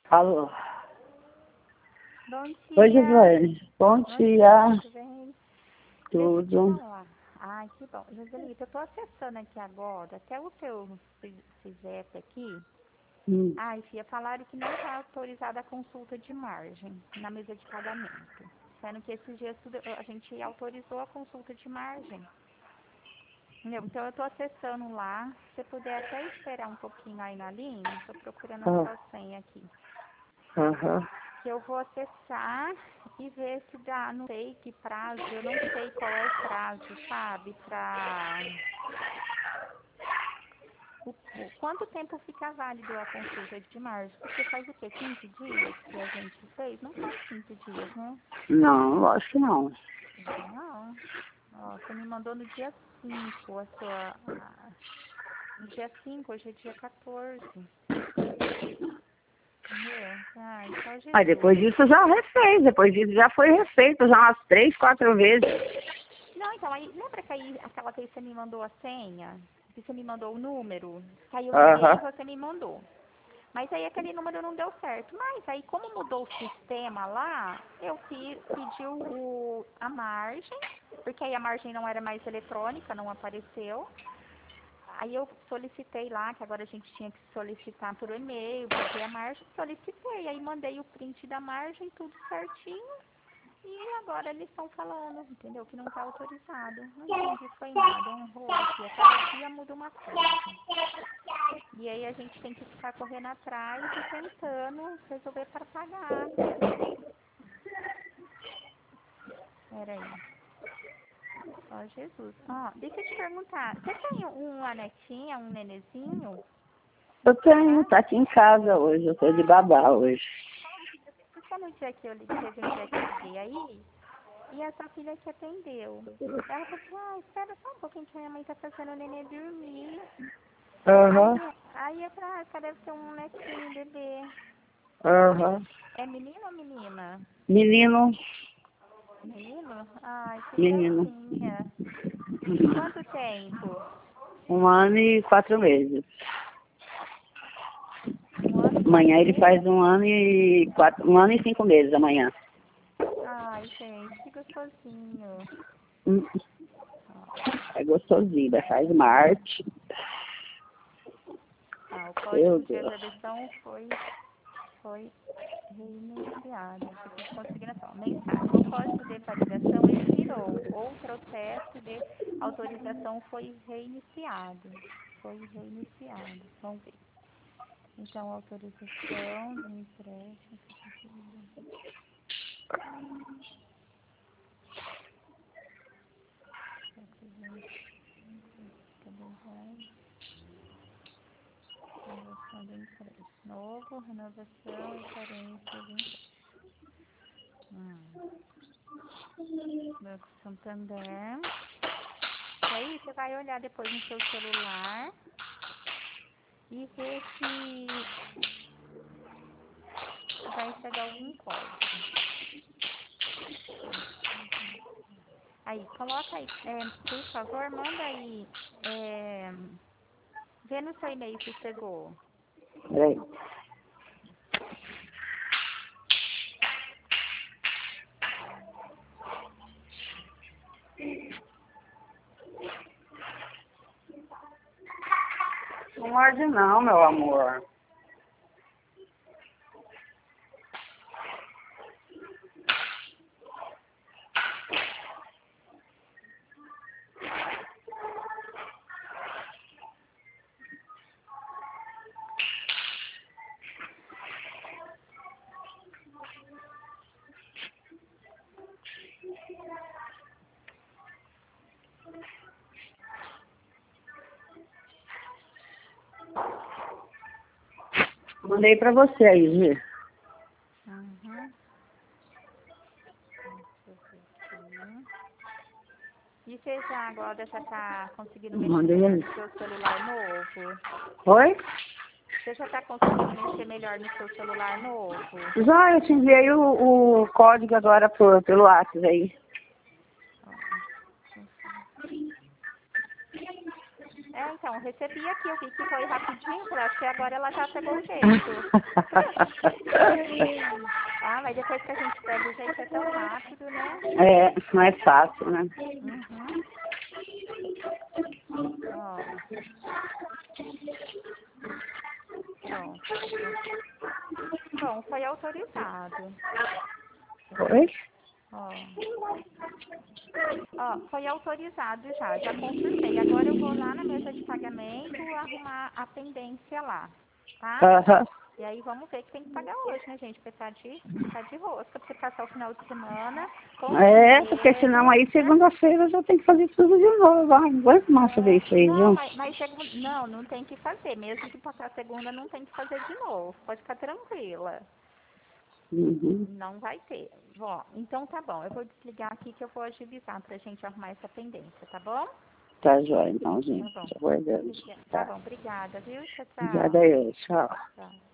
Alô. Bom dia. Oi, Gislaine. Bom dia. Tudo bem? Tudo. Deixa eu te falar. Ai, que bom. Joselito, eu tô acessando aqui agora, até o teu CISEP aqui. Ai, filha, falaram que não está autorizada a consulta de margem na mesa de pagamento. Sendo que esses dias a gente autorizou a consulta de margem. Entendeu? Então eu tô acessando lá. Se você puder até esperar um pouquinho aí na linha, tô procurando a sua senha aqui. Que eu vou acessar e ver se dá, não sei que prazo, eu não sei qual é o prazo, sabe, quanto tempo fica válido a consulta de margem? Porque faz o quê? 15 dias que a gente fez? Não faz 15 dias, né? Não, lógico que não. Não. Ó, você me mandou no dia 5, no dia 5, hoje é dia 14. Entendeu? Ai, só Aí Jesus. depois disso já refez, depois disso já foi refeito já umas 3, 4 vezes. Não, então, aí, lembra que aí, aquela vez você me mandou a senha? Que você me mandou o número? Caiu no e-mail e você me mandou. Mas aí aquele número não deu certo. Mas aí, como mudou o sistema lá, eu pedi a margem, porque aí a margem não era mais eletrônica, não apareceu. Aí eu solicitei lá, que agora a gente tinha que solicitar por e-mail, pedir a margem, solicitei. Aí mandei o print da margem, tudo certinho. E agora eles estão falando, entendeu? Que não está autorizado. Não entendi, foi nada. É um rolo aqui. A cada dia muda uma coisa. E aí a gente tem que ficar correndo atrás e tentando resolver para pagar. Peraí. Ó, Jesus. Ó, deixa eu te perguntar. Você tem uma netinha, um nenezinho? Eu tenho, tá aqui em casa hoje, eu tô de babá hoje. Porque no dia que teve um dia que eu liguei aí, e a sua filha que atendeu. Ela falou assim, espera só um pouquinho que minha mãe tá fazendo o nenê dormir. Aí eu falei, deve ser um netinho, bebê. É menino ou menina? Menino. Menino? Ai, que Menino. gracinha. Quanto tempo? 1 ano e 4 meses. 1 ano e 4 Amanhã ele meses? faz 1 ano e 5 meses amanhã. Ai, gente, que gostosinho. É gostosinho, faz Marte. O código de reservação foi reiniciado. Fiquei conseguindo só. Mensagem. O código de validação expirou. O processo de autorização foi reiniciado. Foi reiniciado. Vamos ver. Então, autorização do empréstimo. Renovação do empréstimo. Novo, renovação e carência do empréstimo. Banco Santander. E aí, você vai olhar depois no seu celular e ver se vai chegar algum código. Aí, coloca aí, por favor, manda aí, vê no seu e-mail se chegou. Peraí. Não morde não, meu amor. Mandei pra você aí, Gi. Deixa eu ver aqui. E você já agora já tá conseguindo mexer Mandei melhor aí. no seu celular novo? Oi? Você já tá conseguindo mexer melhor no seu celular novo? Já, eu te enviei o código agora pelo WhatsApp aí. Então, recebi aqui, eu vi que foi rapidinho, falei, acho que agora ela já pegou o jeito. Ah, mas depois que a gente pega o jeito é tão rápido, né? É, não é fácil, né? Uhum. Ó. Pronto. Bom, foi autorizado. Oi? Ó. Ó, foi autorizado já confirmei. Agora eu vou lá na mesa de pagamento arrumar a pendência lá, tá? Aham. E aí vamos ver que tem que pagar hoje, né, gente? Porque tá de rosca, pra você passar o final de semana com Porque senão dinheiro, aí né? segunda-feira eu já tenho que fazer tudo de novo. Ai, não aguento mais fazer isso aí, Não, viu? mas não tem que fazer. Mesmo que passar segunda, não tem que fazer de novo. Pode ficar tranquila. Uhum. Não vai ter. Ó, então tá bom. Eu vou desligar aqui que eu vou agilizar pra gente arrumar essa pendência, tá bom? Tá jóia, então, Tá gente. bom. Aguardamos. Tá Tá. bom, obrigada, viu? Tchau, tchau. Obrigada eu. Tchau. Tchau.